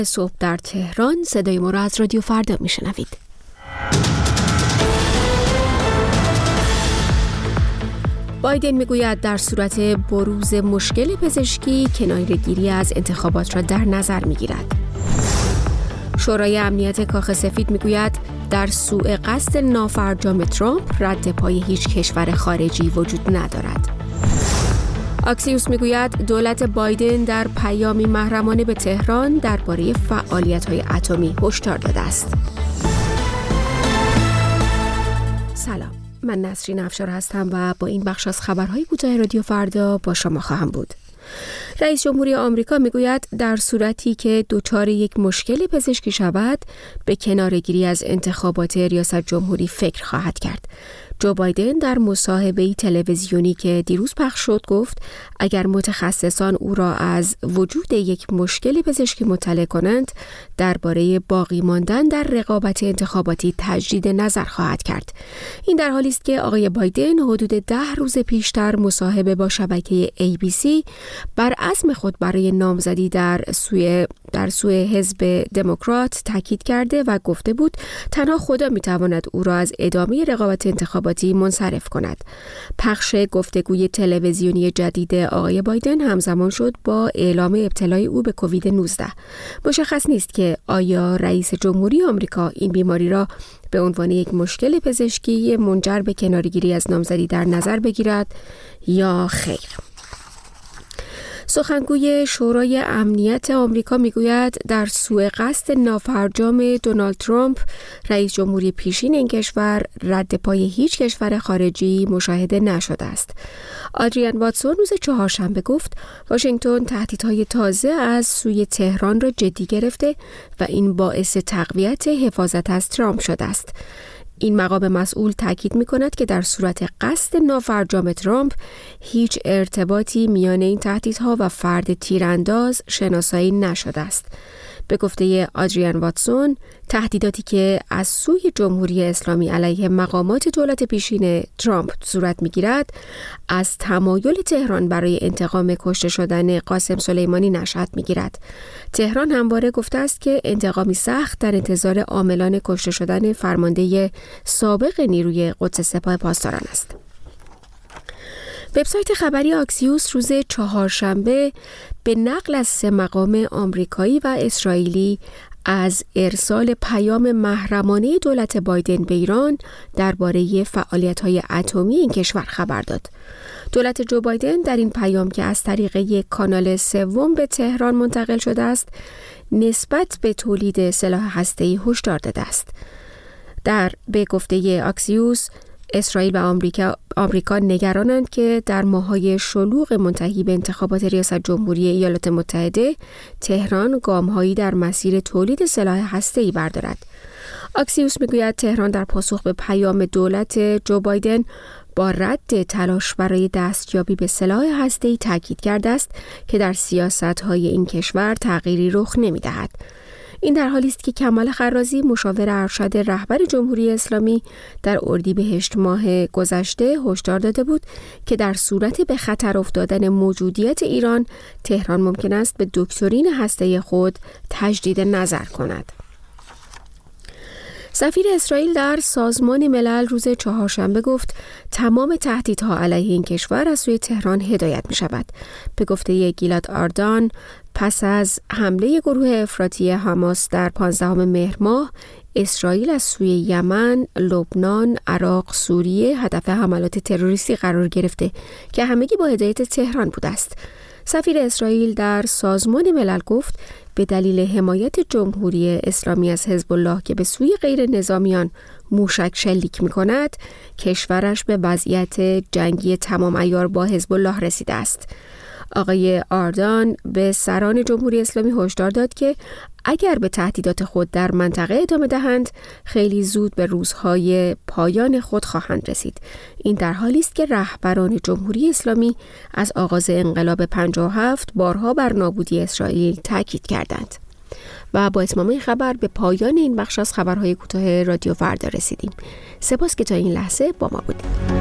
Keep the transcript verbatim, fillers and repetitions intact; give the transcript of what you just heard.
صبح در تهران. صدای ما را از رادیو فردا میشنوید. بایدن میگوید در صورت بروز مشکل پزشکی کناره‌گیری از انتخابات را در نظر میگیرد. شورای امنیت کاخ سفید میگوید در سوء قصد نافرجام ترامپ رد پای هیچ کشور خارجی وجود ندارد. اکسیوس میگوید دولت بایدن در پیامی محرمانه به تهران درباره فعالیت‌های اتمی هشدار داده است. سلام، من نسرین افشار هستم و با این بخش از خبرهای کوتاه رادیو فردا با شما خواهم بود. رئیس جمهوری آمریکا میگوید در صورتی که دچار یک مشکل پزشکی شود به کناره‌گیری از انتخابات ریاست جمهوری فکر خواهد کرد. جو بایدن در مصاحبه‌ای تلویزیونی که دیروز پخش شد گفت اگر متخصصان او را از وجود یک مشکل پزشکی مطلع کنند درباره باقی ماندن در رقابت انتخاباتی تجدید نظر خواهد کرد. این در حالی است که آقای بایدن حدود ده روز پیشتر مصاحبه با شبکه ای بی سی بر عزم خود برای نامزدی در سوی در سوی حزب دموکرات تاکید کرده و گفته بود تنها خدا میتواند او را از ادامه رقابت انتخاباتی منصرف کند. پخش گفتگوی تلویزیونی جدید آقای بایدن همزمان شد با اعلام ابتلای او به کووید نوزده. مشخص نیست که آیا رئیس جمهوری آمریکا این بیماری را به عنوان یک مشکل پزشکی منجر به کناره‌گیری از نامزدی در نظر بگیرد یا خیر. سخنگوی شورای امنیت آمریکا میگوید در سوء قصد نافرجام دونالد ترامپ رئیس جمهوری پیشین این کشور رد پای هیچ کشور خارجی مشاهده نشده است. آدریان واتسون روز چهارشنبه گفت واشنگتن تهدیدهای تازه از سوی تهران را جدی گرفته و این باعث تقویت حفاظت از ترامپ شده است. این مقام مسئول تاکید می‌کند که در صورت قصد نافرجام ترامپ هیچ ارتباطی میان این تهدیدها و فرد تیرانداز شناسایی نشده است. به گفته آدریان واتسون، تهدیداتی که از سوی جمهوری اسلامی علیه مقامات دولت پیشین ترامپ صورت می‌گیرد، از تمایل تهران برای انتقام کشته شدن قاسم سلیمانی نشأت می‌گیرد. تهران همواره گفته است که انتقامی سخت در انتظار عاملان کشته شدن فرمانده سابق نیروی قدس سپاه پاسداران است. وبسایت خبری اکسیوس روز چهارشنبه به نقل از سه مقام آمریکایی و اسرائیلی از ارسال پیام محرمانه دولت بایدن به ایران درباره فعالیت‌های اتمی این کشور خبر داد. دولت جو بایدن در این پیام که از طریق یک کانال سوم به تهران منتقل شده است، نسبت به تولید سلاح هسته‌ای هشدار داده است. در به گفته اکسیوس، اسرائیل و آمریکا آمریکا نگرانند که در ماه‌های شلوغ منتهی به انتخابات ریاست جمهوری ایالات متحده تهران گام‌هایی در مسیر تولید سلاح هسته‌ای بردارد. اکسیوس میگوید تهران در پاسخ به پیام دولت جو بایدن با رد تلاش برای دستیابی به سلاح هسته‌ای تاکید کرده است که در سیاست‌های این کشور تغییری رخ نمی‌دهد. این در حالی است که کمال خرازی مشاور ارشد رهبر جمهوری اسلامی در اردیبهشت ماه گذشته هشدار داده بود که در صورت به خطر افتادن موجودیت ایران تهران ممکن است به دکترین هسته‌ای خود تجدید نظر کند. سفیر اسرائیل در سازمان ملل روز چهارشنبه گفت تمام تهدیدها علیه این کشور از سوی تهران هدایت می شود. به گفته گیلاد آردان، پس از حمله گروه افراطی حماس در پانزدهم مهر ماه، اسرائیل از سوی یمن، لبنان، عراق، سوریه هدف حملات تروریستی قرار گرفته که همگی با هدایت تهران بوده است. سفیر اسرائیل در سازمان ملل گفت به دلیل حمایت جمهوری اسلامی از حزب الله که به سوی غیر نظامیان موشک شلیک می کند، کشورش به وضعیت جنگی تمام عیار با حزب الله رسیده است. آقای آردان به سران جمهوری اسلامی هشدار داد که اگر به تهدیدات خود در منطقه ادامه دهند خیلی زود به روزهای پایان خود خواهند رسید. این در حالی است که رهبران جمهوری اسلامی از آغاز انقلاب پنجاه و هفت بارها بر نابودی اسرائیل تاکید کردند. و با اتمام این خبر به پایان این بخش از خبرهای کوتاه رادیو فردا رسیدیم. سپاس که تا این لحظه با ما بودید.